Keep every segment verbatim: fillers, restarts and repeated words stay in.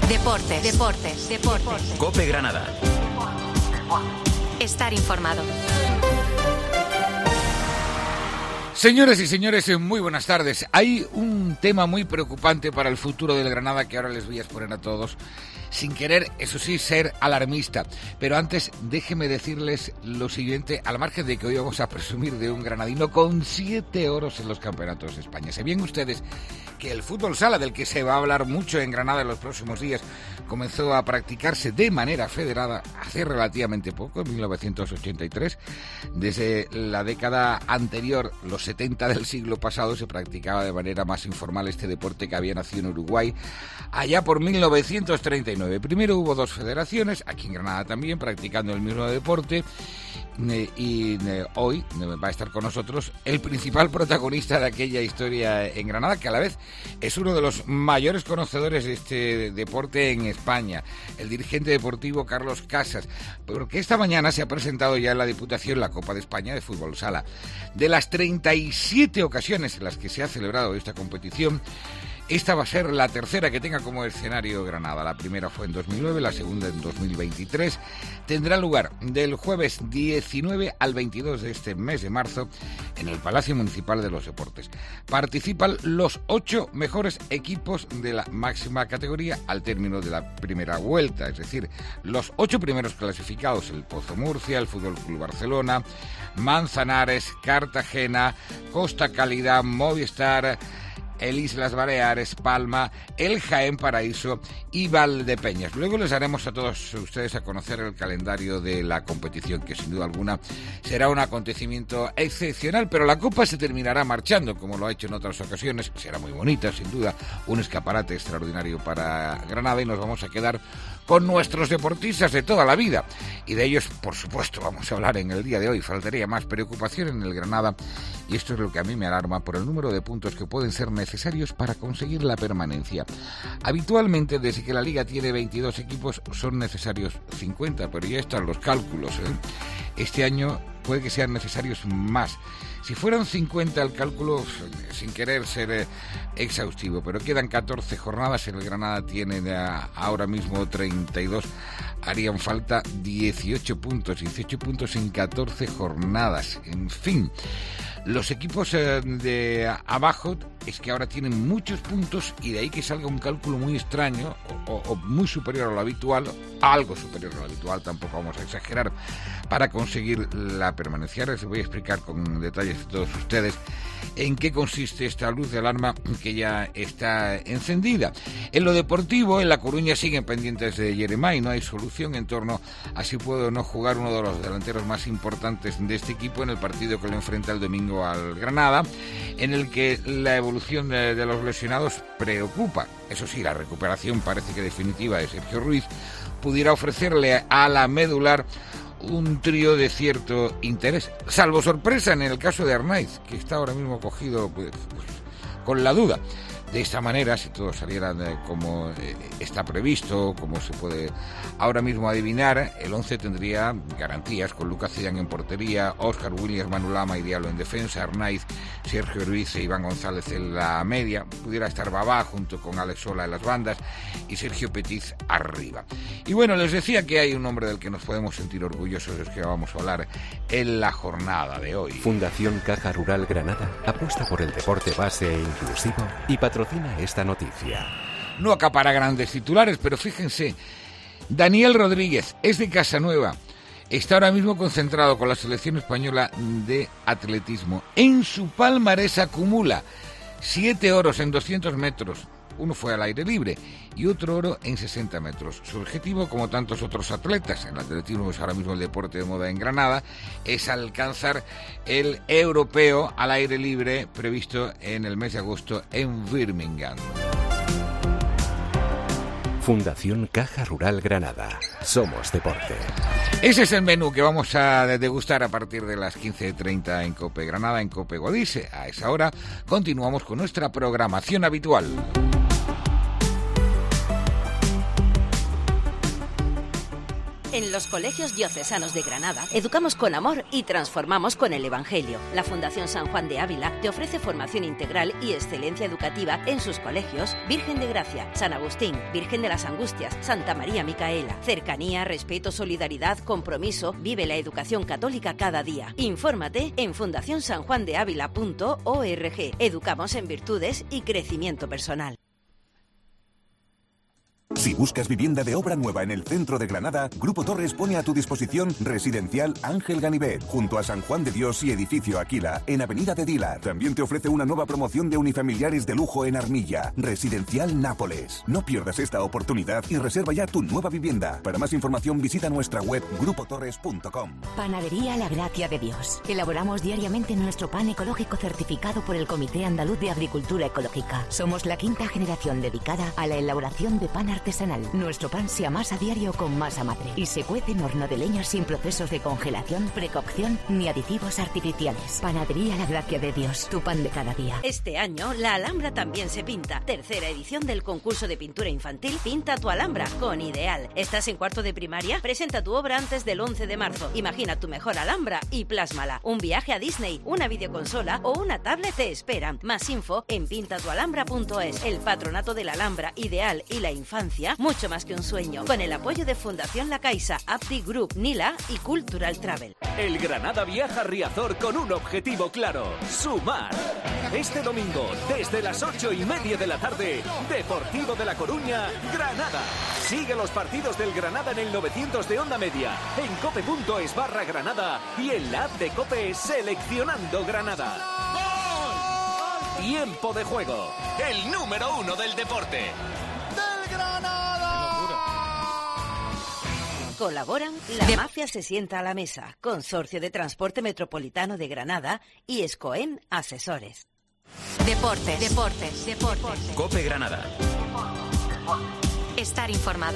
Deportes, deportes, deportes. COPE Granada. Estar informado. Señoras y señores, muy buenas tardes. Hay un tema muy preocupante para el futuro del Granada que ahora les voy a exponer a todos, sin querer, eso sí, ser alarmista. Pero antes, déjenme decirles lo siguiente, al margen de que hoy vamos a presumir de un granadino con siete oros en los campeonatos de España. ¿Sabían ustedes que el fútbol sala, del que se va a hablar mucho en Granada en los próximos días, comenzó a practicarse de manera federada hace relativamente poco, en mil novecientos ochenta y tres? Desde la década anterior, los setenta del siglo pasado, se practicaba de manera más informal este deporte que había nacido en Uruguay allá por mil novecientos treinta y nueve. Primero hubo dos federaciones, aquí en Granada también, practicando el mismo deporte, y hoy va a estar con nosotros el principal protagonista de aquella historia en Granada, que a la vez es uno de los mayores conocedores de este deporte en España, el dirigente deportivo Carlos Casas, porque esta mañana se ha presentado ya en la Diputación la Copa de España de Fútbol Sala. De las treinta y siete ocasiones en las que se ha celebrado esta competición, esta va a ser la tercera que tenga como escenario Granada. La primera fue en dos mil nueve, la segunda en dos mil veintitrés. Tendrá lugar del jueves diecinueve al veintidós de este mes de marzo en el Palacio Municipal de los Deportes. Participan los ocho mejores equipos de la máxima categoría al término de la primera vuelta, es decir, los ocho primeros clasificados: el Pozo Murcia, el Fútbol Club Barcelona, Manzanares, Cartagena, Costa Calidad, Movistar, el Islas Baleares, Palma, el Jaén Paraíso y Valdepeñas. Luego les haremos a todos ustedes a conocer el calendario de la competición, que sin duda alguna será un acontecimiento excepcional, pero la Copa se terminará marchando, como lo ha hecho en otras ocasiones. Será muy bonita, sin duda, un escaparate extraordinario para Granada, y nos vamos a quedar con nuestros deportistas de toda la vida. Y de ellos, por supuesto, vamos a hablar en el día de hoy. Faltaría más. Preocupación en el Granada, y esto es lo que a mí me alarma, por el número de puntos que pueden ser necesarios para conseguir la permanencia. Habitualmente, desde que la Liga tiene veintidós equipos, son necesarios cincuenta, pero ya están los cálculos, ¿eh? Este año puede que sean necesarios más. Si fueran cincuenta, el cálculo, sin querer ser eh, exhaustivo, pero quedan catorce jornadas, el Granada tiene eh, ahora mismo treinta y dos, harían falta dieciocho puntos, dieciocho puntos en catorce jornadas, en fin. Los equipos eh, de abajo es que ahora tienen muchos puntos, y de ahí que salga un cálculo muy extraño o, o, o muy superior a lo habitual, algo superior a lo habitual, tampoco vamos a exagerar, para conseguir la permanencia. Ahora les voy a explicar con detalles a todos ustedes en qué consiste esta luz de alarma que ya está encendida. En lo deportivo, en La Coruña siguen pendientes de Jeremai, no hay solución en torno a si puede o no jugar uno de los delanteros más importantes de este equipo en el partido que lo enfrenta el domingo al Granada, en el que la evolución de, de los lesionados preocupa. Eso sí, la recuperación parece que definitiva de Sergio Ruiz pudiera ofrecerle a la medular un trío de cierto interés, salvo sorpresa en el caso de Arnaiz, que está ahora mismo cogido pues, pues, con la duda. De esta manera, si todo saliera eh, como eh, está previsto, como se puede ahora mismo adivinar, el once tendría garantías, con Lucas Zidane en portería, Óscar Williams, Manu Lama y Diallo en defensa, Arnaiz, Sergio Ruiz e Iván González en la media, pudiera estar Babá junto con Alex Sola en las bandas y Sergio Petiz arriba. Y bueno, les decía que hay un hombre del que nos podemos sentir orgullosos, es que vamos a hablar en la jornada de hoy. Fundación Caja Rural Granada apuesta por el deporte base e inclusivo y patrocina esta noticia. No acapara grandes titulares, pero fíjense, Daniel Rodríguez es de Casanueva, está ahora mismo concentrado con la selección española de atletismo. En su palmarés acumula siete oros en doscientos metros, uno fue al aire libre y otro oro en sesenta metros. Su objetivo, como tantos otros atletas, el atletismo es ahora mismo el deporte de moda en Granada, es alcanzar el europeo al aire libre previsto en el mes de agosto en Birmingham. Fundación Caja Rural Granada. Somos deporte. Ese es el menú que vamos a degustar a partir de las quince treinta en COPE Granada, en COPE Guadix. A esa hora continuamos con nuestra programación habitual. En los colegios diocesanos de Granada educamos con amor y transformamos con el Evangelio. La Fundación San Juan de Ávila te ofrece formación integral y excelencia educativa en sus colegios Virgen de Gracia, San Agustín, Virgen de las Angustias, Santa María Micaela. Cercanía, respeto, solidaridad, compromiso. Vive la educación católica cada día. Infórmate en fundación san juan de ávila punto org. Educamos en virtudes y crecimiento personal. Si buscas vivienda de obra nueva en el centro de Granada, Grupo Torres pone a tu disposición Residencial Ángel Ganivet, junto a San Juan de Dios y Edificio Aquila, en Avenida de Dilar. También te ofrece una nueva promoción de unifamiliares de lujo en Armilla, Residencial Nápoles. No pierdas esta oportunidad y reserva ya tu nueva vivienda. Para más información visita nuestra web grupo torres punto com. Panadería La Gracia de Dios. Elaboramos diariamente nuestro pan ecológico certificado por el Comité Andaluz de Agricultura Ecológica. Somos la quinta generación dedicada a la elaboración de pan artesanal. Nuestro pan se amasa a diario con masa madre y se cuece en horno de leña sin procesos de congelación, precocción ni aditivos artificiales. Panadería La Gracia de Dios, tu pan de cada día. Este año la Alhambra también se pinta. Tercera edición del concurso de pintura infantil Pinta tu Alhambra con Ideal. ¿Estás en cuarto de primaria? Presenta tu obra antes del once de marzo. Imagina tu mejor Alhambra y plásmala. Un viaje a Disney, una videoconsola o una tablet te esperan. Más info en pinta tu alhambra punto es. El patronato de la Alhambra, Ideal y la infancia, mucho más que un sueño, con el apoyo de Fundación La Caixa, Apti Group, Nila y Cultural Travel. El Granada viaja a Riazor con un objetivo claro: sumar. Este domingo, desde las ocho y media de la tarde, Deportivo de La Coruña, Granada. Sigue los partidos del Granada en el novecientos de Onda Media, en cope punto es barra Granada y en la app de Cope Seleccionando Granada. ¡Gol! Tiempo de juego, el número uno del deporte. Colaboran La de... Mafia se sienta a la mesa, Consorcio de Transporte Metropolitano de Granada y Escoen Asesores. Deportes, deportes, deportes. Cope Granada. Estar informado.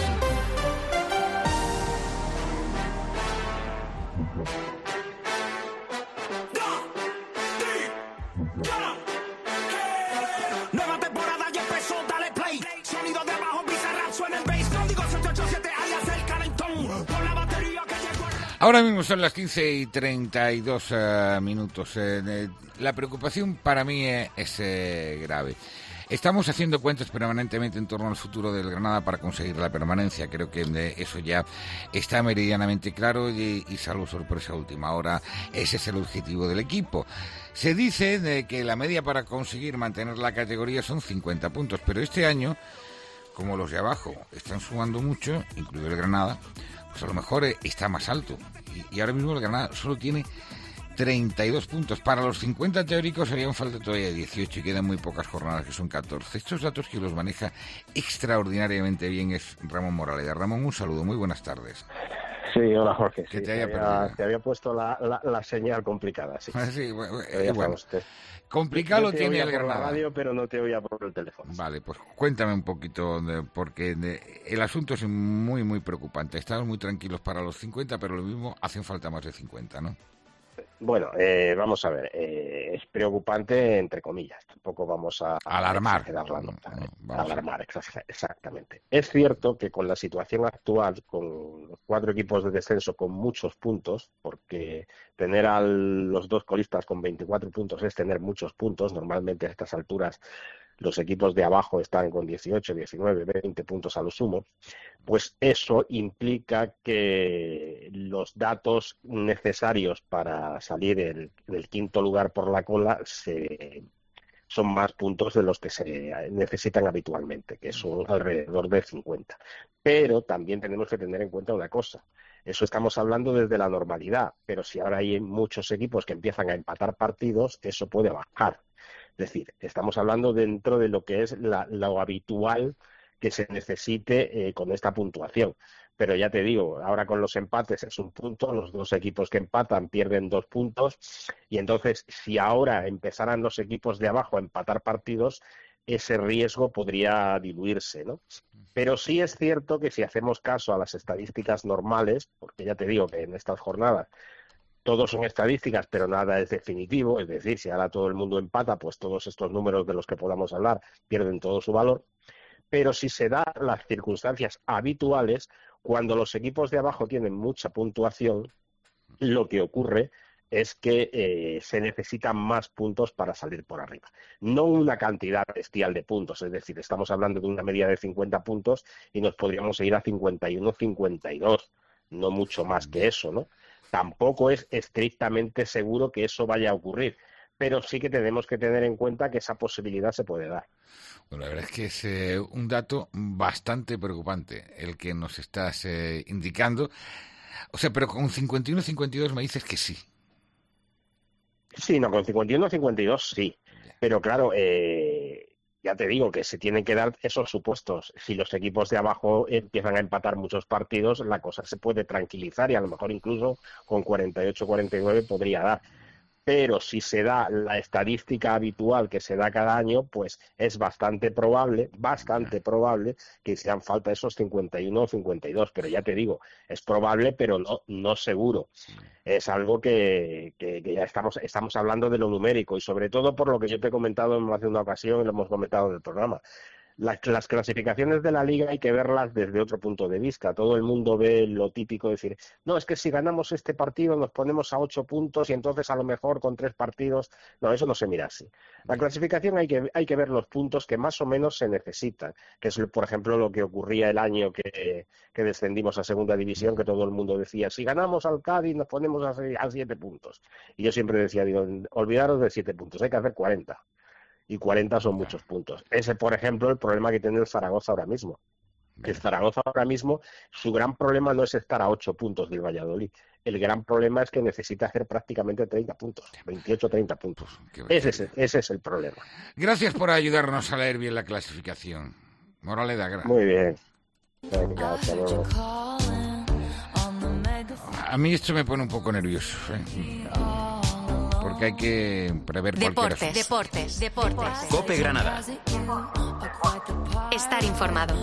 Nueva temporada ya empezó, dale play. Sonido de abajo, Bizarrap suena el bass. Código siete ocho siete alias el calentón. Por la batería que llegó. Ahora mismo son las quince y treinta y dos uh, minutos. Eh, eh, la preocupación para mí eh, es eh, grave. Estamos haciendo cuentas permanentemente en torno al futuro del Granada para conseguir la permanencia. Creo que eh, eso ya está meridianamente claro y, y salvo sorpresa última hora, ese es el objetivo del equipo. Se dice de que la media para conseguir mantener la categoría son cincuenta puntos, pero este año, como los de abajo están sumando mucho, incluido el Granada, pues a lo mejor eh, está más alto. Y, y ahora mismo el Granada solo tiene treinta y dos puntos. Para los cincuenta teóricos harían falta todavía dieciocho y quedan muy pocas jornadas, que son catorce. Estos datos que los maneja extraordinariamente bien es Ramón Morales. Ramón, un saludo, muy buenas tardes. Sí, hola Jorge. Que sí, te, haya te, había, te había puesto la, la, la señal complicada. Sí, sí bueno, eh, bueno. complicado lo tiene el Granada. Granada. Radio, pero no te oía por el teléfono. Vale, pues cuéntame un poquito, de, porque de, el asunto es muy, muy preocupante. Estamos muy tranquilos para los cincuenta, pero lo mismo hacen falta más de cincuenta, ¿no? Bueno, eh, vamos a ver, eh, es preocupante entre comillas, tampoco vamos a, a alarmar, la nota, no, eh, no, alarmar, exactamente. Es cierto que con la situación actual, con los cuatro equipos de descenso con muchos puntos, porque tener a los dos colistas con veinticuatro puntos es tener muchos puntos, normalmente a estas alturas los equipos de abajo están con dieciocho, diecinueve, veinte puntos a lo sumo, pues eso implica que los datos necesarios para salir del, del quinto lugar por la cola se, son más puntos de los que se necesitan habitualmente, que son alrededor de cincuenta. Pero también tenemos que tener en cuenta una cosa. Eso estamos hablando desde la normalidad, pero si ahora hay muchos equipos que empiezan a empatar partidos, eso puede bajar. Es decir, estamos hablando dentro de lo que es la, lo habitual que se necesite eh, con esta puntuación. Pero ya te digo, ahora con los empates es un punto, los dos equipos que empatan pierden dos puntos, y entonces si ahora empezaran los equipos de abajo a empatar partidos, ese riesgo podría diluirse, ¿no? Pero sí es cierto que si hacemos caso a las estadísticas normales, porque ya te digo que en estas jornadas todos son estadísticas, pero nada es definitivo, es decir, si ahora todo el mundo empata, pues todos estos números de los que podamos hablar pierden todo su valor. Pero si se dan las circunstancias habituales, Cuando los equipos de abajo tienen mucha puntuación, lo que ocurre es que eh, se necesitan más puntos para salir por arriba. No una cantidad bestial de puntos, es decir, estamos hablando de una media de cincuenta puntos y nos podríamos ir a cincuenta y uno, cincuenta y dos, no mucho más que eso, ¿no? Tampoco es estrictamente seguro que eso vaya a ocurrir, pero sí que tenemos que tener en cuenta que esa posibilidad se puede dar. Bueno, la verdad es que es eh, un dato bastante preocupante el que nos estás eh, indicando. O sea, pero con cincuenta y uno, cincuenta y dos me dices que sí. Sí, no, con cincuenta y uno, cincuenta y dos sí. Pero claro, eh, ya te digo que se tienen que dar esos supuestos. Si los equipos de abajo empiezan a empatar muchos partidos, la cosa se puede tranquilizar y a lo mejor incluso con cuarenta y ocho, cuarenta y nueve podría dar. Pero si se da la estadística habitual que se da cada año, pues es bastante probable, bastante probable que sean falta esos cincuenta y uno o cincuenta y dos. Pero ya te digo, es probable, pero no, no seguro. Es algo que, que, que ya estamos, estamos hablando de lo numérico y sobre todo por lo que yo te he comentado en más de una ocasión y lo hemos comentado en el programa. Las, las clasificaciones de la Liga hay que verlas desde otro punto de vista. Todo el mundo ve lo típico de decir, no, es que si ganamos este partido nos ponemos a ocho puntos y entonces a lo mejor con tres partidos... No, eso no se mira así. La clasificación hay que, hay que ver los puntos que más o menos se necesitan, que es, por ejemplo, lo que ocurría el año que, que descendimos a Segunda División, que todo el mundo decía, si ganamos al Cádiz nos ponemos a, a siete puntos. Y yo siempre decía, digo, olvidaros de siete puntos, hay que hacer cuarenta. Y cuarenta son muchos puntos. Ese, por ejemplo, el problema que tiene el Zaragoza ahora mismo. El Zaragoza ahora mismo, su gran problema no es estar a ocho puntos del Valladolid. El gran problema es que necesita hacer prácticamente treinta puntos, veintiocho, treinta puntos. Ese es, ese es el problema. Gracias por ayudarnos a leer bien la clasificación. Moraleda, gracias. Muy bien. Venga, hasta luego. A mí esto me pone un poco nervioso, ¿eh? Porque hay que prever Deportes, cualquier deportes, deportes. COPE Granada. Estar informado.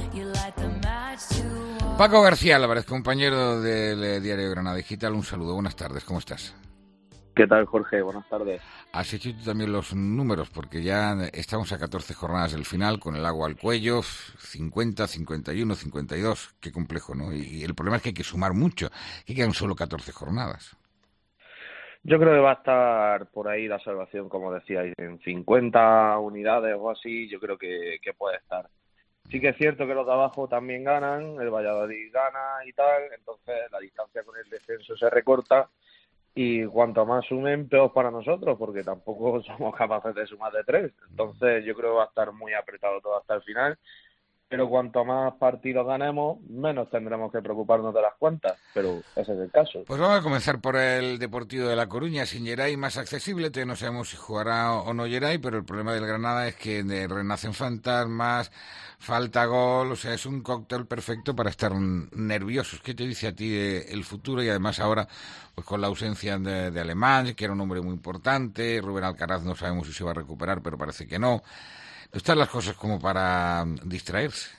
Paco García Álvarez, compañero del Diario Granada Digital, un saludo. Buenas tardes, ¿cómo estás? ¿Qué tal, Jorge? Buenas tardes. Has hecho tú también los números, porque ya estamos a catorce jornadas del final, con el agua al cuello, cincuenta, cincuenta y uno, cincuenta y dos. Qué complejo, ¿no? Y el problema es que hay que sumar mucho, que quedan solo catorce jornadas. Yo creo que va a estar por ahí la salvación, como decíais, en cincuenta unidades o así, yo creo que, que puede estar. Sí que es cierto que los de abajo también ganan, el Valladolid gana y tal, entonces la distancia con el descenso se recorta y cuanto más sumen, peor para nosotros, porque tampoco somos capaces de sumar de tres. Entonces yo creo que va a estar muy apretado todo hasta el final. Pero cuanto más partidos ganemos, menos tendremos que preocuparnos de las cuentas, pero ese es el caso. Pues vamos a comenzar por el Deportivo de La Coruña, sin Geray más accesible, todavía no sabemos si jugará o no Geray, pero el problema del Granada es que renacen fantasmas, falta gol, o sea, es un cóctel perfecto para estar nerviosos. ¿Qué te dice a ti el futuro? Y además ahora, pues con la ausencia de, de Alemán, que era un hombre muy importante, Rubén Alcaraz no sabemos si se va a recuperar, pero parece que no. ¿Están las cosas como para distraerse?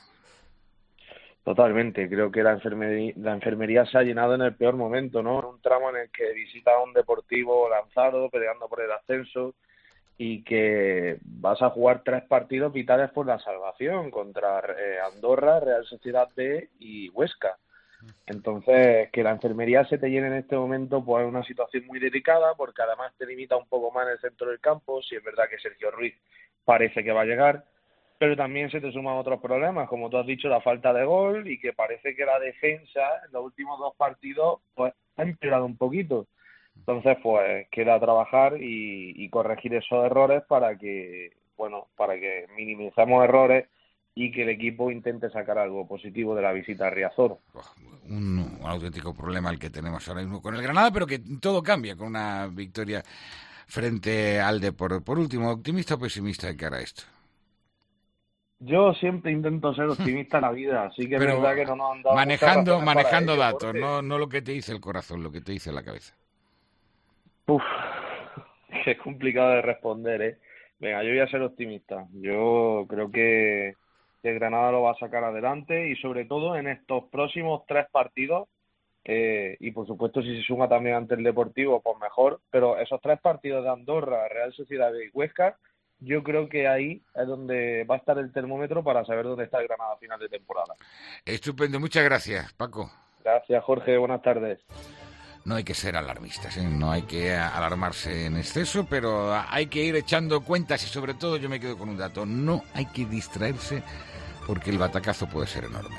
Totalmente, creo que la enfermería, la enfermería se ha llenado en el peor momento, ¿no? En un tramo en el que visita a un Deportivo lanzado, peleando por el ascenso, y que vas a jugar tres partidos vitales por la salvación contra eh, Andorra, Real Sociedad B y Huesca. Entonces, que la enfermería se te llene en este momento, pues es una situación muy delicada, porque además te limita un poco más en el centro del campo. Si es verdad que Sergio Ruiz parece que va a llegar, pero también se te suman otros problemas, como tú has dicho, la falta de gol, y que parece que la defensa en los últimos dos partidos pues ha empeorado un poquito. Entonces, pues queda trabajar y, y corregir esos errores para que, bueno, para que minimicemos errores y que el equipo intente sacar algo positivo de la visita a Riazor. Un, un auténtico problema el que tenemos ahora mismo con el Granada, pero que todo cambia con una victoria frente al Depor. Por último, ¿optimista o pesimista de cara a esto? Yo siempre intento ser optimista en la vida, así que pero es verdad que no nos han dado manejando manejando ello, datos, porque... no no lo que te dice el corazón, lo que te dice la cabeza. Uf, es complicado de responder, ¿eh? Venga, yo voy a ser optimista. Yo creo que, que Granada lo va a sacar adelante y sobre todo en estos próximos tres partidos, eh, y por supuesto si se suma también ante el Deportivo, pues mejor, pero esos tres partidos de Andorra, Real Sociedad y Huesca yo creo que ahí es donde va a estar el termómetro para saber dónde está el Granada a final de temporada. Estupendo, muchas gracias, Paco. Gracias, Jorge, buenas tardes. No hay que ser alarmistas, ¿eh? No hay que alarmarse en exceso, pero hay que ir echando cuentas y sobre todo yo me quedo con un dato, no hay que distraerse porque el batacazo puede ser enorme.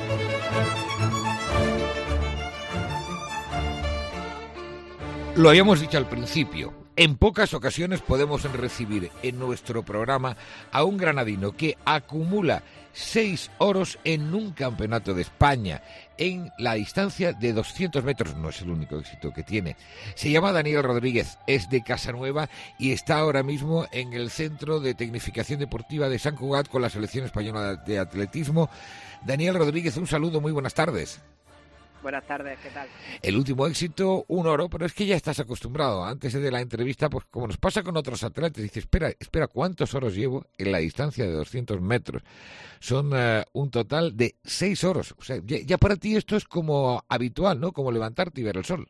Lo habíamos dicho al principio, en pocas ocasiones podemos recibir en nuestro programa a un granadino que acumula seis oros en un campeonato de España, en la distancia de doscientos metros, no es el único éxito que tiene. Se llama Daniel Rodríguez, es de Casanueva y está ahora mismo en el Centro de Tecnificación Deportiva de Sant Cugat con la selección española de atletismo. Daniel Rodríguez, un saludo, muy buenas tardes. Buenas tardes, ¿qué tal? El último éxito, un oro, pero es que ya estás acostumbrado. Antes de la entrevista, pues como nos pasa con otros atletas, dices, espera, espera, ¿cuántos oros llevo en la distancia de doscientos metros? Son uh, un total de seis oros. O sea, ya, ya para ti esto es como habitual, ¿no? Como levantarte y ver el sol.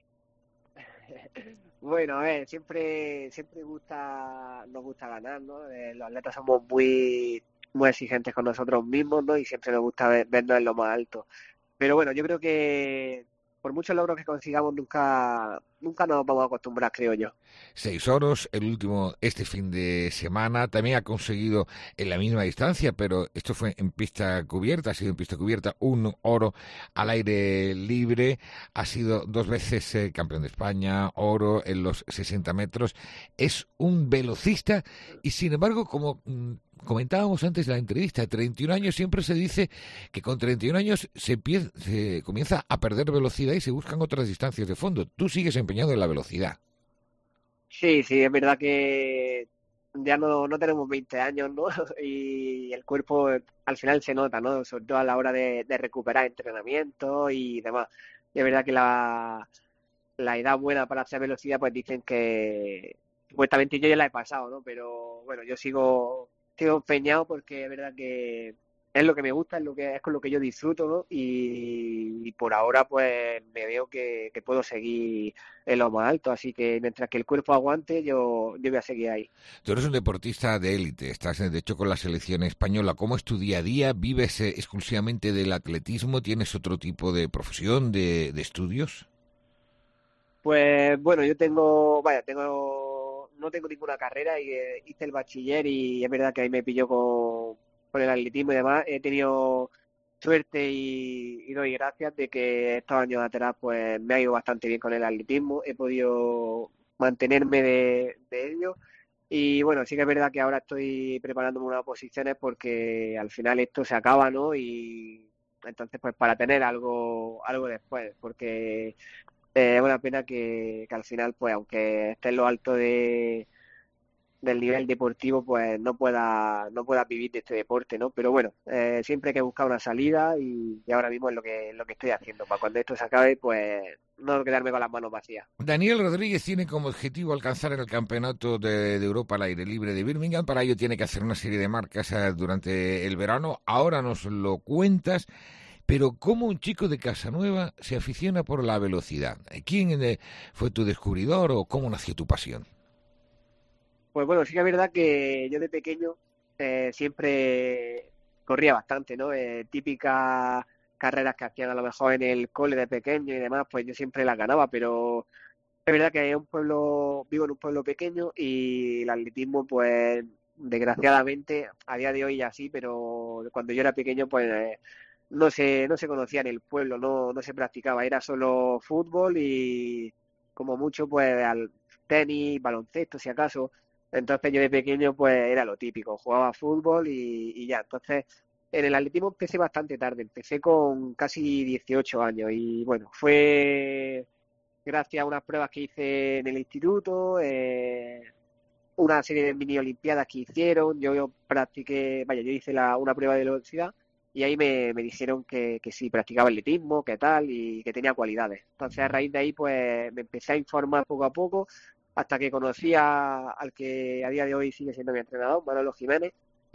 Bueno, a ver, siempre, siempre gusta, nos gusta ganar, ¿no? Eh, los atletas somos muy, muy exigentes con nosotros mismos, ¿no? Y siempre nos gusta ver, vernos en lo más alto. Pero bueno, yo creo que por muchos logros que consigamos nunca nunca nos vamos a acostumbrar, creo yo. Seis oros, el último este fin de semana, también ha conseguido en la misma distancia, pero esto fue en pista cubierta, ha sido en pista cubierta, un oro al aire libre, ha sido dos veces eh, campeón de España, oro en los sesenta metros, es un velocista y sin embargo, como mm, comentábamos antes de la entrevista, treinta y un años, siempre se dice que con treinta y un años se, pie, se comienza a perder velocidad y se buscan otras distancias de fondo. Tú sigues empeñado en la velocidad. Sí, sí, es verdad que ya no, no tenemos veinte años, ¿no? Y el cuerpo al final se nota, ¿no? Sobre todo a la hora de, de recuperar entrenamiento y demás. Y es verdad que la, la edad buena para hacer velocidad, pues dicen que supuestamente yo ya la he pasado, ¿no? Pero bueno, yo sigo... Estoy empeñado porque es verdad que es lo que me gusta, es lo que es con lo que yo disfruto, ¿no? Y, y por ahora pues me veo que, que puedo seguir en lo más alto, así que mientras que el cuerpo aguante yo, yo voy a seguir ahí. Tú eres un deportista de élite, estás de hecho con la selección española. ¿Cómo es tu día a día? ¿Vives eh, exclusivamente del atletismo? ¿Tienes otro tipo de profesión, de, de estudios? Pues bueno, yo tengo, vaya, tengo, no tengo ninguna carrera y eh, hice el bachiller y es verdad que ahí me pilló con, con el atletismo y demás. He tenido suerte y, y doy gracias de que estos años atrás pues me ha ido bastante bien con el atletismo, he podido mantenerme de, de ello y bueno, sí que es verdad que ahora estoy preparándome unas oposiciones porque al final esto se acaba, ¿no? Y entonces pues para tener algo, algo después, porque Eh, es una pena que, que al final, pues aunque esté en lo alto de, del nivel deportivo, pues no pueda no pueda vivir de este deporte, ¿no? Pero bueno, eh, siempre hay que buscar una salida y, y ahora mismo es lo que, lo que estoy haciendo. Para cuando esto se acabe, pues no quedarme con las manos vacías. Daniel Rodríguez tiene como objetivo alcanzar el campeonato de, de Europa al aire libre de Birmingham. Para ello tiene que hacer una serie de marcas eh, durante el verano. Ahora nos lo cuentas. Pero ¿cómo un chico de Casanueva se aficiona por la velocidad? ¿Quién fue tu descubridor o cómo nació tu pasión? Pues bueno, sí que es verdad que yo de pequeño eh, siempre corría bastante, ¿no? Eh, típicas carreras que hacían a lo mejor en el cole de pequeño y demás, pues yo siempre las ganaba, pero es verdad que es un pueblo, vivo en un pueblo pequeño y el atletismo, pues desgraciadamente, a día de hoy ya sí, pero cuando yo era pequeño, pues... Eh, no se no se conocía en el pueblo, no no se practicaba, era solo fútbol y como mucho pues al tenis, baloncesto si acaso. Entonces yo de pequeño pues era lo típico, jugaba fútbol y, y ya. Entonces en el atletismo empecé bastante tarde, empecé con casi dieciocho años y bueno, fue gracias a unas pruebas que hice en el instituto, eh, una serie de mini olimpiadas que hicieron, yo, yo practiqué, vaya, yo hice la, una prueba de velocidad y ahí me, me dijeron que, que sí, practicaba atletismo, que tal, y que tenía cualidades. Entonces, a raíz de ahí, pues, me empecé a informar poco a poco, hasta que conocí a, al que a día de hoy sigue siendo mi entrenador, Manolo Jiménez,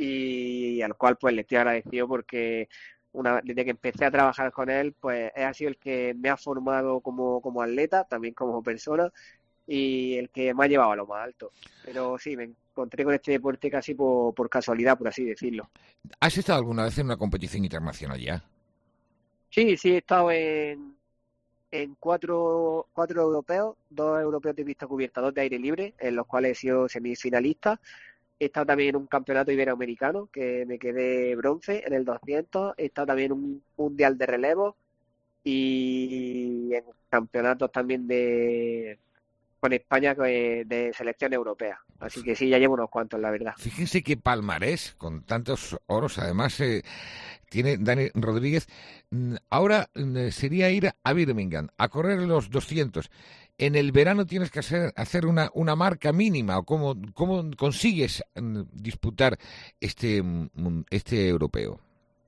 y al cual, pues, le estoy agradecido porque una, desde que empecé a trabajar con él, pues, ha sido el que me ha formado como, como atleta, también como persona, y el que me ha llevado a lo más alto. Pero sí, me encontré con este deporte casi por, por casualidad, por así decirlo. ¿Has estado alguna vez en una competición internacional ya? Sí, sí, he estado en, en cuatro, cuatro europeos, dos europeos de pista cubierta, dos de aire libre, en los cuales he sido semifinalista. He estado también en un campeonato iberoamericano, que me quedé bronce en el doscientos. He estado también en un mundial de relevo y en campeonatos también de con España de, de selección europea. Así que sí, ya llevo unos cuantos, la verdad. Fíjense qué palmarés, con tantos oros. Además, eh, tiene Dani Rodríguez. Ahora eh, sería ir a Birmingham a correr los doscientos. En el verano tienes que hacer, hacer una, una marca mínima. ¿O cómo, cómo consigues disputar este, este europeo?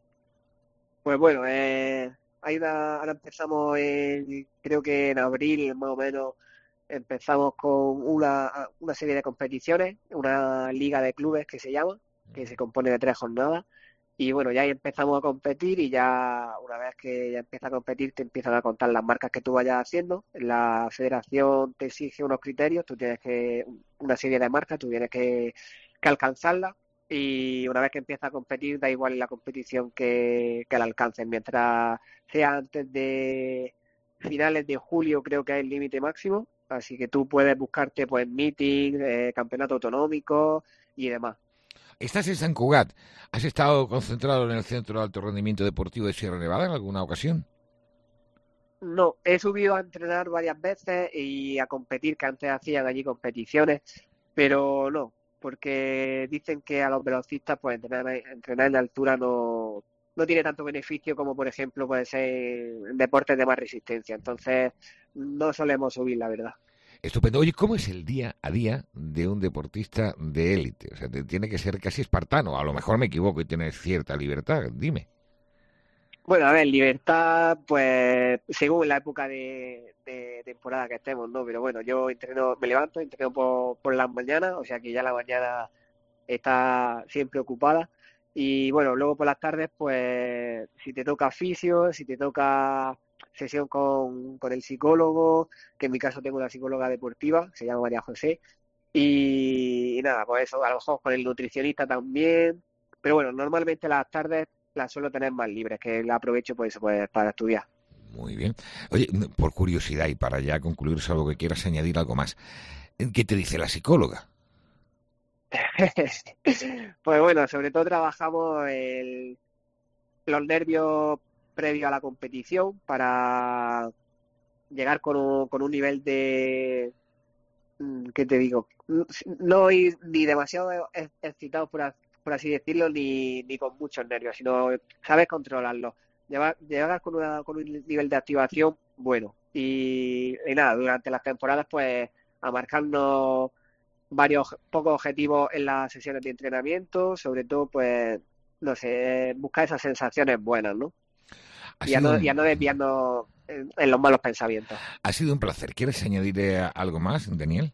Pues bueno, eh, hay una, ahora empezamos en, creo que en abril más o menos. Empezamos con una, una serie de competiciones, una liga de clubes que se llama, que se compone de tres jornadas. Y bueno, ya ahí empezamos a competir y ya una vez que ya empiezas a competir te empiezan a contar las marcas que tú vayas haciendo. La federación te exige unos criterios, tú tienes que, una serie de marcas, tú tienes que, que alcanzarlas. Y una vez que empiezas a competir, da igual en la competición que, que la alcances. Mientras sea antes de finales de julio, creo que es el límite máximo. Así que tú puedes buscarte pues meetings, eh, campeonato autonómico y demás. Estás en San Cugat. ¿Has estado concentrado en el Centro de Alto Rendimiento Deportivo de Sierra Nevada en alguna ocasión? No, he subido a entrenar varias veces y a competir, que antes hacían allí competiciones, pero no, porque dicen que a los velocistas pues entrenar, entrenar en altura no, no tiene tanto beneficio como, por ejemplo, puede ser en deportes de más resistencia. Entonces, no solemos subir, la verdad. Estupendo. Oye, ¿cómo es el día a día de un deportista de élite? O sea, tiene que ser casi espartano. A lo mejor me equivoco y tienes cierta libertad. Dime. Bueno, a ver, libertad, pues, según la época de, de temporada que estemos, ¿no? Pero bueno, yo entreno, me levanto, entreno por, por las mañanas, o sea que ya la mañana está siempre ocupada. Y bueno, luego por las tardes, pues, si te toca fisio, si te toca sesión con, con el psicólogo, que en mi caso tengo una psicóloga deportiva, se llama María José, y, y nada, pues eso, a lo mejor con el nutricionista también, pero bueno, normalmente las tardes las suelo tener más libres, que la aprovecho pues eso, pues para estudiar. Muy bien. Oye, por curiosidad y para ya concluir, salvo que quieras añadir algo más, ¿qué te dice la psicóloga? Pues bueno, sobre todo trabajamos el, los nervios previo a la competición para llegar con un, con un nivel de, ¿qué te digo? No ir ni demasiado excitado, por, por así decirlo, ni, ni con muchos nervios, sino sabes controlarlo. Llevar, llegar con, una, con un nivel de activación bueno. Y, y nada, durante las temporadas, pues, a marcarnos varios pocos objetivos en las sesiones de entrenamiento, sobre todo, pues, no sé, buscar esas sensaciones buenas, ¿no? Y a, no, un... y a no desviarnos en, en los malos pensamientos. Ha sido un placer. ¿Quieres añadir algo más, Daniel?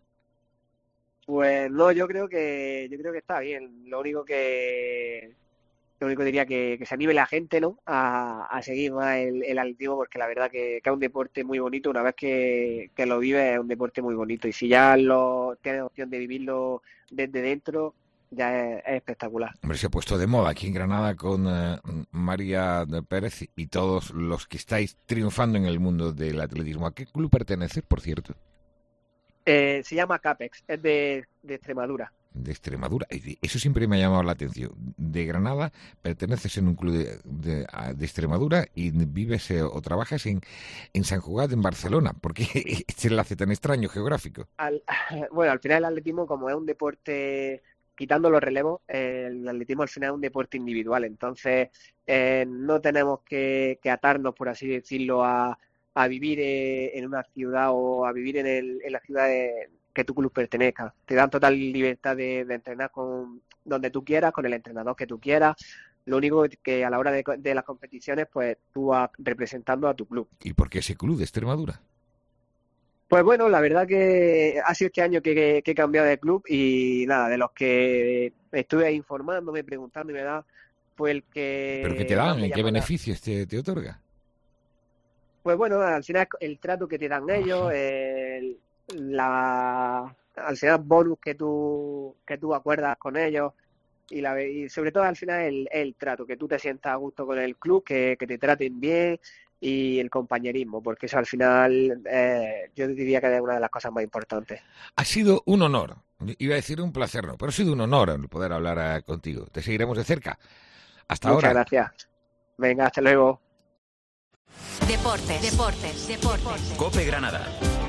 Pues no, yo creo que yo creo que está bien. Lo único que lo único diría que, que se anime la gente, ¿no? A, a seguir más el, el atletismo, porque la verdad que, que es un deporte muy bonito. Una vez que, que lo vives, es un deporte muy bonito. Y si ya lo tienes opción de vivirlo desde dentro, ya es, es espectacular. Hombre, se ha puesto de moda aquí en Granada con uh, María Pérez y todos los que estáis triunfando en el mundo del atletismo. ¿A qué club perteneces, por cierto? Eh, se llama CAPEX, es de, de Extremadura. De Extremadura. Eso siempre me ha llamado la atención. De Granada, perteneces en un club de, de, de Extremadura y vives eh, o trabajas en, en San Cugat, en Barcelona. ¿Por qué este enlace tan extraño geográfico? Al, bueno, al final el atletismo, como es un deporte, quitando los relevos, el atletismo al final es un deporte individual. Entonces, eh, no tenemos que, que atarnos, por así decirlo, a, a vivir eh, en una ciudad o a vivir en, el, en la ciudad de, que tu club pertenezca. Te dan total libertad de, de entrenar con donde tú quieras, con el entrenador que tú quieras. Lo único que a la hora de, de las competiciones, pues tú vas representando a tu club. ¿Y por qué ese club de Extremadura? Pues bueno, la verdad que ha sido este año que, que, que he cambiado de club y nada, de los que estuve informándome, preguntando y me da, fue el que... ¿Pero qué te dan? ¿En qué beneficios te, te otorga? Pues bueno, al final el trato que te dan ellos, el la al final bonus que tú que tú acuerdas con ellos y, la, y sobre todo al final el, el trato, que tú te sientas a gusto con el club, que, que te traten bien y el compañerismo, porque eso al final eh, yo diría que es una de las cosas más importantes. Ha sido un honor, iba a decir un placer, no, pero ha sido un honor poder hablar uh, contigo. Te seguiremos de cerca. Hasta Muchas ahora. Muchas gracias. Venga, hasta luego. Deportes, deportes, deportes. COPE Granada.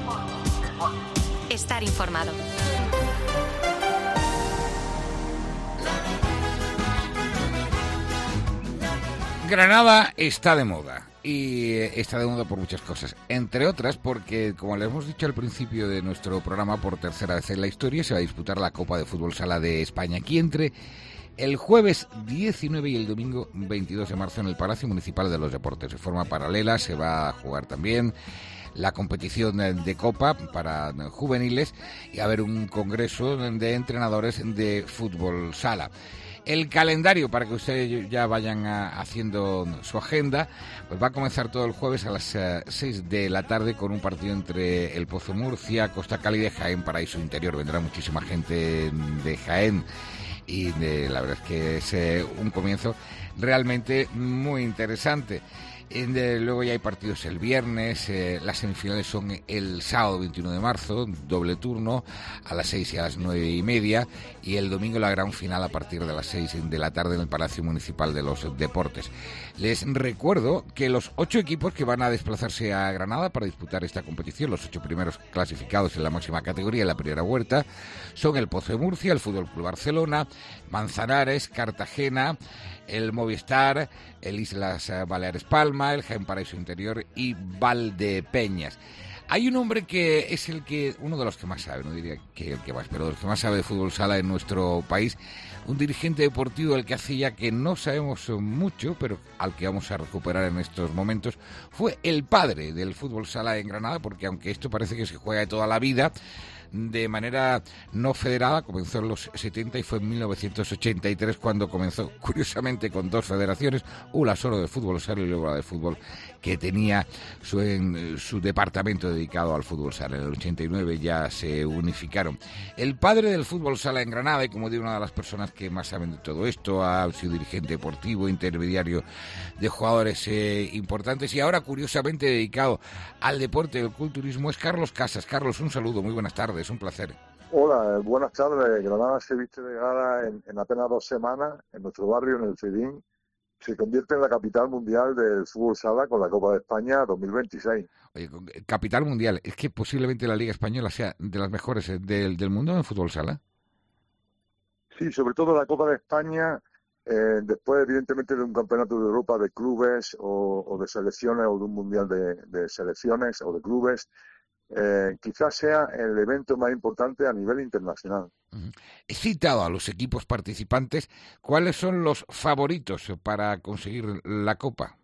Estar informado. Granada está de moda y está de moda por muchas cosas, entre otras porque, como les hemos dicho al principio de nuestro programa, por tercera vez en la historia se va a disputar la Copa de Fútbol Sala de España, aquí entre el jueves diecinueve y el domingo veintidós de marzo en el Palacio Municipal de los Deportes. De forma paralela se va a jugar también la competición de Copa para juveniles y a haber un congreso de entrenadores de fútbol sala. El calendario, para que ustedes ya vayan a, haciendo su agenda, pues va a comenzar todo el jueves a las uh, seis de la tarde con un partido entre el Pozo Murcia, Costa Cálida y Jaén Paraíso Interior. Vendrá muchísima gente de Jaén y de, la verdad es que es eh, un comienzo realmente muy interesante. De, luego ya hay partidos el viernes, eh, las semifinales son el sábado veintiuno de marzo, doble turno, a las seis y a las nueve y media, y el domingo la gran final a partir de las seis de la tarde en el Palacio Municipal de los Deportes. Les recuerdo que los ocho equipos que van a desplazarse a Granada para disputar esta competición, los ocho primeros clasificados en la máxima categoría, en la primera vuelta, son el Pozo de Murcia, el Fútbol Club Barcelona, Manzanares, Cartagena, el Movistar, el Islas Baleares Palma, el Jaén Paraíso Interior y Valdepeñas. Hay un hombre que es el que, uno de los que más sabe, no diría que el que más, pero de los que más sabe de fútbol sala en nuestro país, un dirigente deportivo del que hace ya que no sabemos mucho, pero al que vamos a recuperar en estos momentos, fue el padre del fútbol sala en Granada, porque aunque esto parece que se juega de toda la vida, de manera no federada, comenzó en los setenta y fue en mil novecientos ochenta y tres cuando comenzó, curiosamente, con dos federaciones, una solo de fútbol sala y luego la de fútbol, que tenía su, en, su departamento dedicado al fútbol sala. En el ochenta y nueve ya se unificaron. El padre del fútbol sala en Granada, y como digo, una de las personas que más saben de todo esto, ha sido dirigente deportivo, intermediario de jugadores eh, importantes y ahora, curiosamente, dedicado al deporte del culturismo, es Carlos Casas. Carlos, un saludo, muy buenas tardes. Es un placer. Hola, buenas tardes. Granada se viste de gala en, en apenas dos semanas en nuestro barrio, en el Cedín. Se convierte en la capital mundial del fútbol sala con la Copa de España dos mil veintiséis. Oye, capital mundial, ¿es que posiblemente la Liga Española sea de las mejores del, del mundo en fútbol sala? Sí, sobre todo la Copa de España, eh, después evidentemente de un campeonato de Europa de clubes o, o de selecciones o de un mundial de, de selecciones o de clubes. Eh, quizás sea el evento más importante a nivel internacional. He citado a los equipos participantes. ¿Cuáles son los favoritos para conseguir la Copa?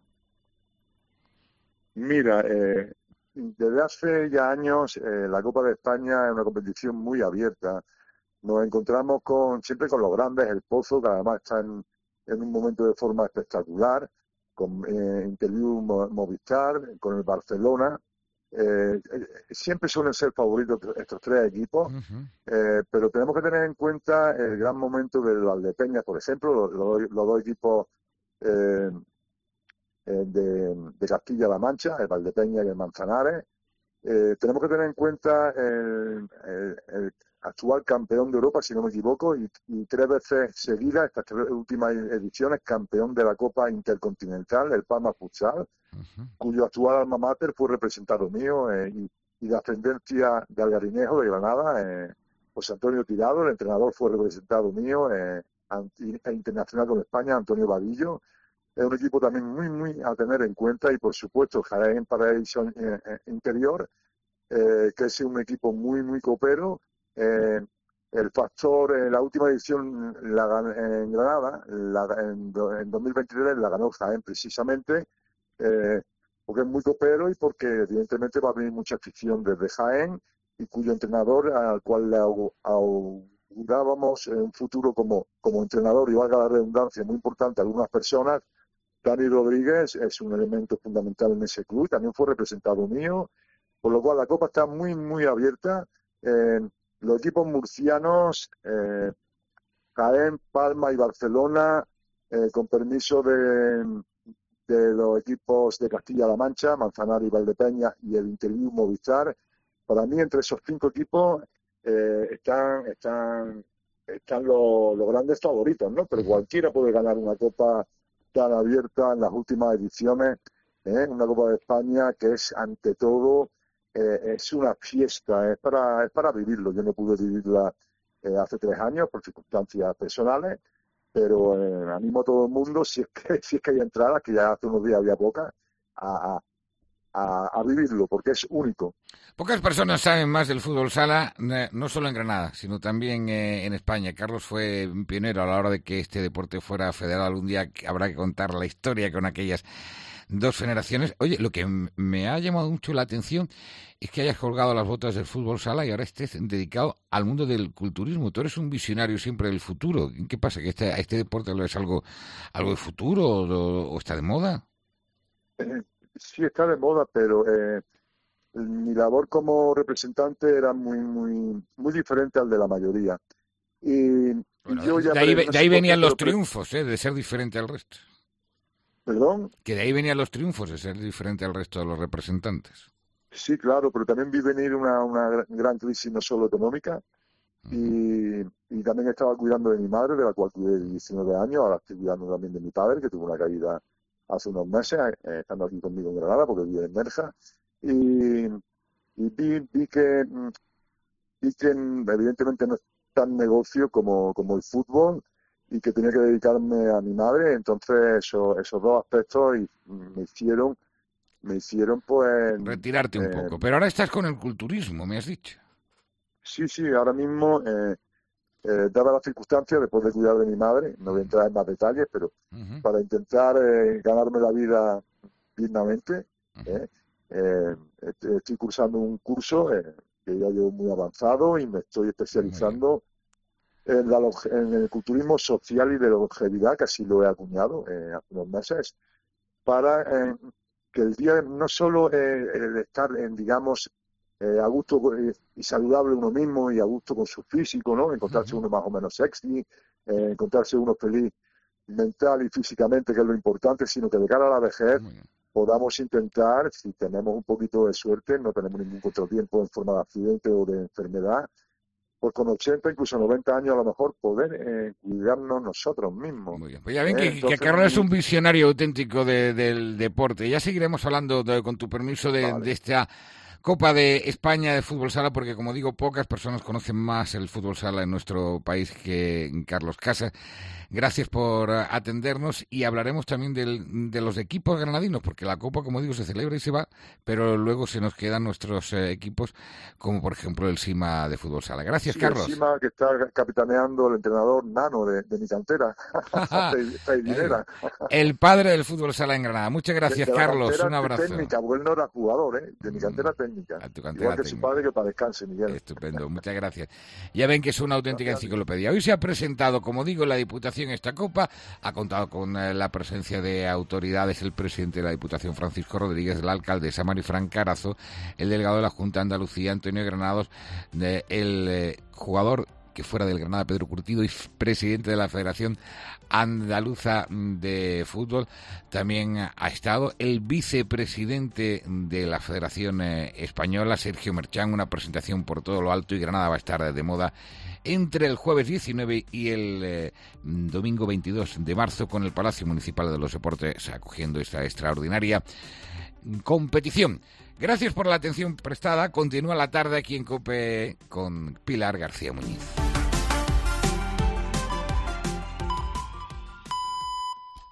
Mira, eh, desde hace ya años eh, la Copa de España es una competición muy abierta. Nos encontramos con siempre con los grandes, el Pozo, que además está en, en un momento de forma espectacular, con eh, Interview Movistar, con el Barcelona. Eh, siempre suelen ser favoritos estos tres equipos, uh-huh. eh, pero tenemos que tener en cuenta el gran momento del Valdepeñas, por ejemplo, los, los, los dos equipos eh, de, de Castilla-La Mancha, el Valdepeñas y el Manzanares. Eh, tenemos que tener en cuenta el, el, el actual campeón de Europa, si no me equivoco, y, y tres veces seguidas, estas tres últimas ediciones, campeón de la Copa Intercontinental, el Palma Futsal, uh-huh. cuyo actual alma mater fue representado mío eh, y, y de ascendencia de Algarinejo, de Granada, eh, José Antonio Tirado, el entrenador fue representado mío, eh, e internacional con España, Antonio Vadillo. Es un equipo también muy, muy a tener en cuenta y, por supuesto, Jaén Paraíso eh, eh, Interior, eh, que es un equipo muy, muy copero. Eh, el factor, eh, la última edición la, en Granada, la, en, en dos mil veintitrés la ganó Jaén precisamente, eh, porque es muy copero y porque evidentemente va a venir mucha afición desde Jaén y cuyo entrenador, al cual le augurábamos un futuro como, como entrenador, y valga la redundancia, muy importante a algunas personas, Dani Rodríguez es un elemento fundamental en ese club, también fue representado mío. Por lo cual la Copa está muy, muy abierta. Eh, los equipos murcianos, eh, Jaén, Palma y Barcelona, eh, con permiso de, de los equipos de Castilla-La Mancha, Manzanares y Valdepeñas y el Interview Movistar. Para mí, entre esos cinco equipos eh, están están están los, los grandes favoritos, ¿no? Pero cualquiera puede ganar una Copa tan abierta en las últimas ediciones, ¿eh? Una Copa de España que es, ante todo, eh, es una fiesta, es para es para vivirlo. Yo no pude vivirla eh, hace tres años por circunstancias personales, pero eh, animo a todo el mundo, si es que si es que hay entradas, que ya hace unos días había pocas, a, a, a vivirlo, porque es único. Pocas personas saben más del fútbol sala, no solo en Granada, sino también eh, en España. Carlos fue un pionero a la hora de que este deporte fuera federal. Algún día habrá que contar la historia con aquellas dos generaciones. Oye, lo que me ha llamado mucho la atención es que hayas colgado las botas del fútbol sala y ahora estés dedicado al mundo del culturismo. Tú eres un visionario siempre del futuro. ¿Qué pasa? ¿Que este, este deporte lo es algo, algo de futuro o, o está de moda? Eh, sí, está de moda, pero eh, mi labor como representante era muy, muy, muy diferente al de la mayoría. Y, bueno, y yo ya de ahí, pre- no de sé ahí por qué, venían los pero pre- triunfos, ¿eh? De ser diferente al resto. ¿Perdón? Que de ahí venían los triunfos, de ser diferente al resto de los representantes. Sí, claro, pero también vi venir una, una gran crisis no solo económica, y, y también estaba cuidando de mi madre, de la cual cuidé diecinueve años. Ahora estoy cuidando también de mi padre, que tuvo una caída hace unos meses, eh, estando aquí conmigo en Granada, porque vive en Nerja, y, y vi, vi que mm, vi que mm, evidentemente no es tan negocio como, como el fútbol, y que tenía que dedicarme a mi madre. Entonces eso, esos dos aspectos y, mm, me hicieron me hicieron pues Retirarte un eh, poco. Pero ahora estás con el culturismo, me has dicho. sí, sí, ahora mismo, eh, eh, dadas las circunstancias, después de cuidar de mi madre, no voy a entrar en más detalles, pero Uh-huh. para intentar eh, ganarme la vida dignamente, eh, eh, est- estoy cursando un curso eh, que ya llevo muy avanzado, y me estoy especializando en, la, longe- en el culturismo social y de longevidad, que así lo he acuñado eh, hace unos meses, para eh, que el día no solo eh, el estar en, digamos, eh, a gusto eh, y saludable uno mismo y a gusto con su físico, ¿no? Encontrarse uno más o menos sexy, eh, encontrarse uno feliz mental y físicamente, que es lo importante, sino que de cara a la vejez podamos intentar, si tenemos un poquito de suerte, no tenemos ningún contratiempo en forma de accidente o de enfermedad, pues con ochenta, incluso noventa años a lo mejor, poder eh, cuidarnos nosotros mismos. Pues ya ven que, Eh, que entonces, Carlos es un visionario auténtico de- del deporte. Ya seguiremos hablando, de- con tu permiso, de, de esta Copa de España de fútbol sala, porque como digo, pocas personas conocen más el fútbol sala en nuestro país que Carlos Casas. Gracias por eh, atendernos, y hablaremos también del, de los equipos granadinos, porque la Copa, como digo, se celebra y se va, pero luego se nos quedan nuestros eh, equipos, como por ejemplo el Sima de fútbol sala. Gracias, Sí, Carlos. encima que está capitaneando el entrenador Nano de, de mi cantera, Feidinera. El padre del fútbol sala en Granada. Muchas gracias, De la Carlos. cantera Un abrazo. técnica, porque él no era jugador, ¿eh? De mi cantera técnica. cantera Igual que su técnica. padre, que para descanse, Miguel. Estupendo, muchas gracias. Ya ven que es una auténtica enciclopedia. Hoy se ha presentado, como digo, en la Diputación esta Copa. Ha contado con eh, la presencia de autoridades, el presidente de la Diputación, Francisco Rodríguez, la alcaldesa Marifran Carazo, el delegado de la Junta de Andalucía, Antonio Granados, de- el eh, jugador que fuera del Granada, Pedro Curtido, y f- presidente de la Federación Andaluza de Fútbol. También ha estado el vicepresidente de la Federación eh, Española, Sergio Merchán. Una presentación por todo lo alto, y Granada va a estar de moda entre el jueves diecinueve y el eh, domingo veintidós de marzo, con el Palacio Municipal de los Deportes acogiendo esta extraordinaria competición. Gracias por la atención prestada. Continúa la tarde aquí en COPE con Pilar García Muñiz.